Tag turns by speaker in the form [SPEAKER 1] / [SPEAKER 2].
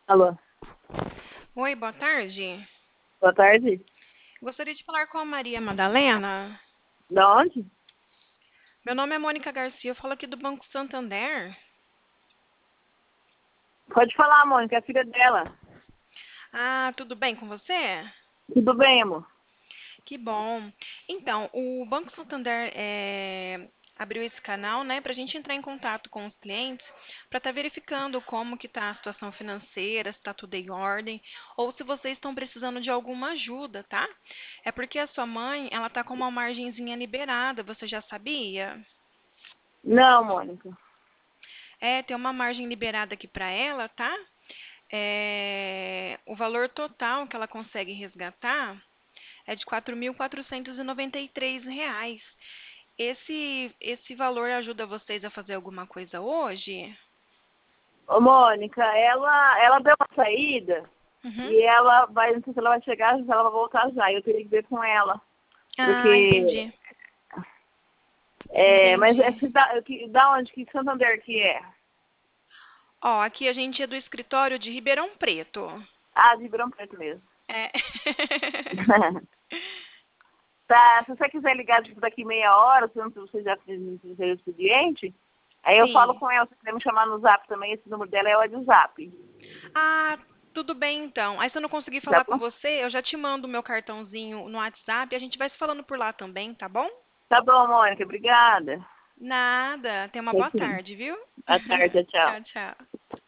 [SPEAKER 1] Alô,
[SPEAKER 2] Oi, boa tarde.
[SPEAKER 1] boa tarde.
[SPEAKER 2] Gostaria de falar com a Maria Madalena.
[SPEAKER 1] Da onde?
[SPEAKER 2] Meu nome é Mônica Garcia, eu falo aqui do Banco Santander.
[SPEAKER 1] Pode falar, Mônica, é a filha dela.
[SPEAKER 2] Ah, tudo bem com você?
[SPEAKER 1] Tudo bem, amor?
[SPEAKER 2] Que bom. Então, o Banco Santander abriu esse canal, né, para a gente entrar em contato com os clientes, para estar verificando como que está a situação financeira, se está tudo em ordem, ou se vocês estão precisando de alguma ajuda, tá? É porque a sua mãe, ela tá com uma margenzinha liberada, você já sabia?
[SPEAKER 1] Não, Mônica.
[SPEAKER 2] É, tem uma margem liberada aqui para ela, tá? O valor total que ela consegue resgatar é de R$ 4.493. Esse valor ajuda vocês a fazer alguma coisa hoje?
[SPEAKER 1] Ô, Mônica, ela deu uma saída
[SPEAKER 2] Uhum.
[SPEAKER 1] e ela vai, não sei se ela vai chegar, se ela vai voltar já. Eu teria que ver com ela.
[SPEAKER 2] Ah,
[SPEAKER 1] Porque,
[SPEAKER 2] entendi.
[SPEAKER 1] mas é
[SPEAKER 2] Entendi.
[SPEAKER 1] da onde? Que Santander que é?
[SPEAKER 2] Ó, aqui a gente é do escritório de Ribeirão Preto.
[SPEAKER 1] Ah, de Ribeirão Preto mesmo.
[SPEAKER 2] É.
[SPEAKER 1] Tá, se você quiser ligar tipo, daqui meia hora, se você já fez o seu expediente, aí eu falo
[SPEAKER 2] Sim.
[SPEAKER 1] com ela. Se quiser me chamar no Zap também, esse número dela é o WhatsApp.
[SPEAKER 2] Ah, tudo bem então. Aí se eu não conseguir
[SPEAKER 1] Tá
[SPEAKER 2] falar com
[SPEAKER 1] bom?
[SPEAKER 2] você, eu já te mando o meu cartãozinho no WhatsApp e a gente vai se falando por lá também, tá bom?
[SPEAKER 1] Tá bom, Mônica, obrigada.
[SPEAKER 2] Nada. Tenha uma boa
[SPEAKER 1] Tchau.
[SPEAKER 2] tarde, viu?
[SPEAKER 1] Boa tarde, tchau.
[SPEAKER 2] Tchau, tchau.